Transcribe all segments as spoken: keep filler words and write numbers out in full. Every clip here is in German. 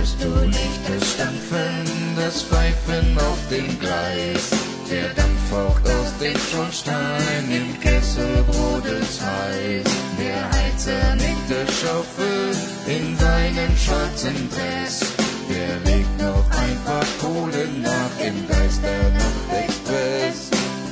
Hörst du nicht das Stampfen, das Pfeifen auf dem Gleis? Der Dampf raucht aus dem Schornstein, im Kessel brodelt's heiß. Der Heizer mit der Schaufel in seinem schwarzen Dress. Der legt noch ein paar Kohlen nach im Geist der Nachtexpress.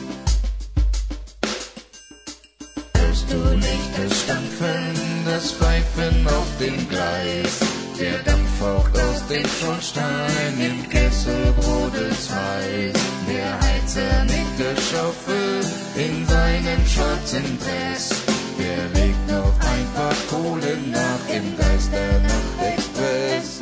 Hörst du nicht das Stampfen, das Pfeifen auf dem Gleis? Der Dampf raucht aus dem Schornstein, im Kessel brodelt's heiß. Der Heizer mit der Schaufel in seinem schwarzen Dress. Der legt noch ein paar Kohlen nach im Geist der Nachtexpress.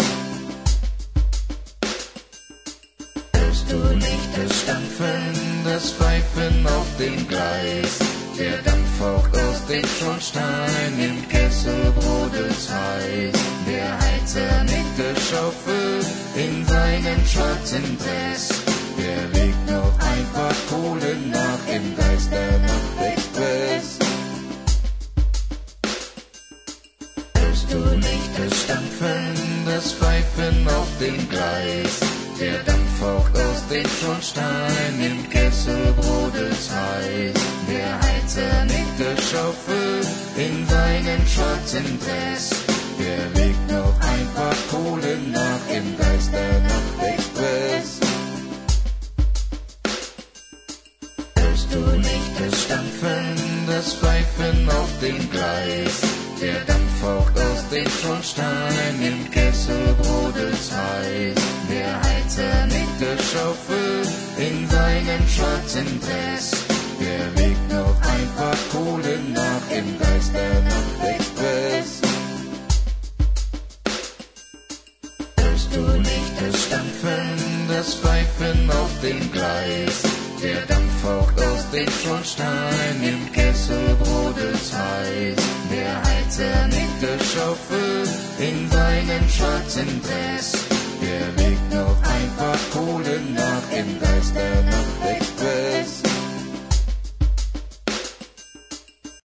Hörst du nicht das Stampfen, das Pfeifen auf dem Gleis? Der Dampf raucht aus dem Schornstein, im Kessel brodelt's heiß. Der Heizer mit der Schaufel in seinem schwarzen Dress. Der legt noch ein paar Kohlen nach im Geist der Nachtexpress. Hörst du nicht das Stampfen, das Pfeifen auf dem Gleis? Der Dampf raucht aus dem Schornstein, im Kessel brodelt's heiß. Der Heizer mit der Schaufel in seinem schwarzen Dress. Der legt noch ein paar Kohlen nach im Geist der Nachtexpress. Hörst du nicht das Stampfen, das Pfeifen auf dem Gleis? Der Dampf raucht aus dem Schornstein, im Kessel brodelt's heiß. Der Heizer mit der Schaufel in seinem schwarzen Dress. Der legt noch ein paar Kohlen nach im Geist der Nachtexpress. Hörst du nicht das Stampfen, das Pfeifen auf dem Gleis? Der Dampf raucht aus dem Schornstein, im Kessel brodelt's heiß. Der Heizer mit der Schaufel in seinem schwarzen Dress. Der legt noch ein paar Kohlen nach im Geist der